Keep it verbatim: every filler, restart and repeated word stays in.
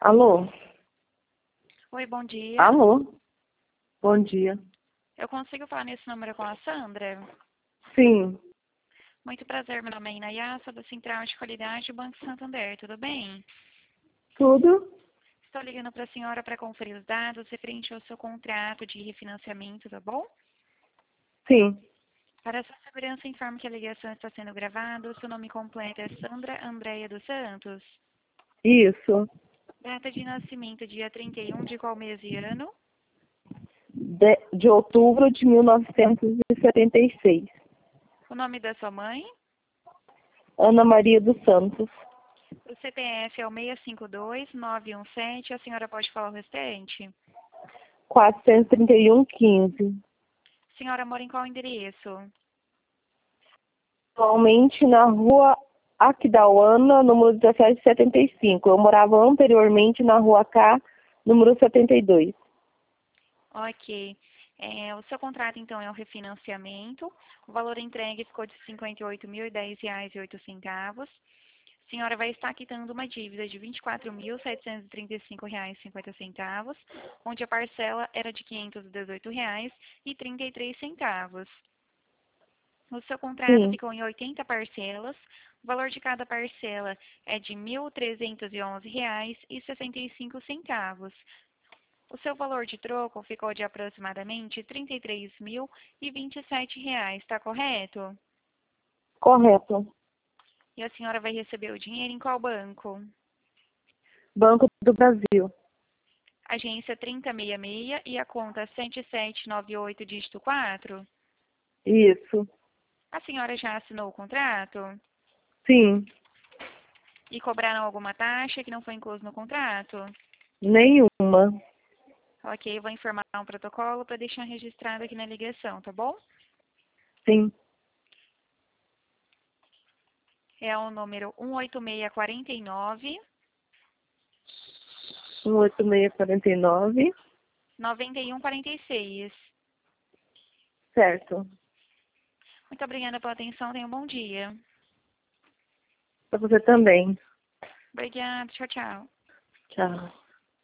Alô? Oi, bom dia. Alô? Bom dia. Eu consigo falar nesse número com a Sandra? Sim, Muito prazer, meu nome é Inayá, sou da Central de Qualidade do Banco Santander, tudo bem? tudo? Estou ligando para a senhora para conferir os dados referente ao seu contrato de refinanciamento, tá bom? Sim, Para sua segurança, informo que a ligação está sendo gravada. O seu nome completo é Sandra Andréia dos Santos. isso. Data de nascimento, dia trinta e um de qual mês e ano? De, de outubro de mil novecentos e setenta e seis. O nome da sua mãe? Ana Maria dos Santos. O C P F é o seis cinco dois nove um sete. A senhora pode falar o restante? quatrocentos e trinta e um, quinze. A senhora mora em qual endereço? Atualmente na rua Aquidauana, número dezessete setenta e cinco. Eu morava anteriormente na rua K, número setenta e dois. Ok. É, o seu contrato, então, é um refinanciamento. O valor entregue ficou de cinquenta e oito mil e dez reais e oito centavos. A senhora vai estar quitando uma dívida de vinte e quatro mil setecentos e trinta e cinco reais e cinquenta centavos, onde a parcela era de quinhentos e dezoito reais e trinta e três centavos. O seu contrato Sim, ficou em oitenta parcelas. O valor de cada parcela é de mil trezentos e onze reais e sessenta e cinco centavos. O seu valor de troco ficou de aproximadamente trinta e três mil e vinte e sete reais, está correto? correto. E a senhora vai receber o dinheiro em qual banco? Banco do Brasil. Agência trinta e sessenta e seis e a conta sete sete nove oito, dígito quatro. Isso. A senhora já assinou o contrato? Sim, E cobraram alguma taxa que não foi incluso no contrato? nenhuma. Ok, eu vou informar um protocolo para deixar registrado aqui na ligação, tá bom? Sim. É o número um oito seis quatro nove, um oito seis quatro nove. nove um quatro seis. Certo. Muito obrigada pela atenção, tenha um bom dia. Para você também. Obrigada, tchau, tchau. Tchau.